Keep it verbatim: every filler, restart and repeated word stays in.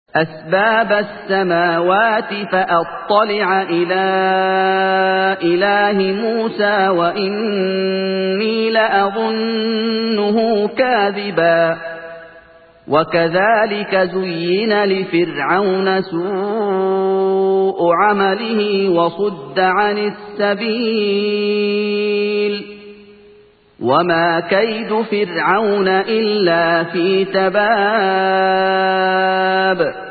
أسباب السماوات فأطلع إلى إله موسى وإني لأظنه كاذبا وكذلك زين لفرعون سوء عمله وصد عن السبيل وما كيد فرعون إلا في تباب